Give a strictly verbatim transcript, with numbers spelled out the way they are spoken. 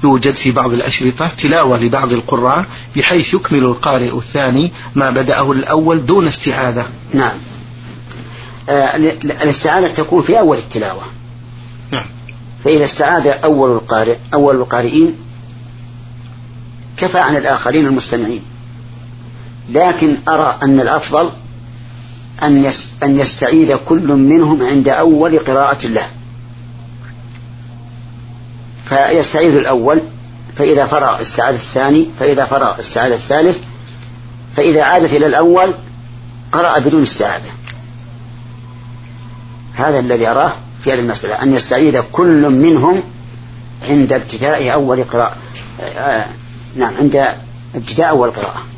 يوجد في بعض الأشرطة تلاوة لبعض القراء بحيث يكمل القارئ الثاني ما بدأه الأول دون استعاذة. نعم. آه الاستعاذة تكون في أول التلاوة. نعم. فإذا استعاذ أول القارئ أول القارئين كفى عن الآخرين المستمعين، لكن أرى أن الأفضل أن أن يستعيذ كل منهم عند أول قراءة له، فيستعيذ الأول، فإذا فرغ استعاذ الثاني، فإذا فرغ استعاذ الثالث، فإذا عادت إلى الأول قرأ بدون استعاذة. هذا الذي أراه في هذه المسألة، أن يستعيذ كل منهم عند ابتداء أول قراءة. آه نعم، عند ابتداء أول قراءة.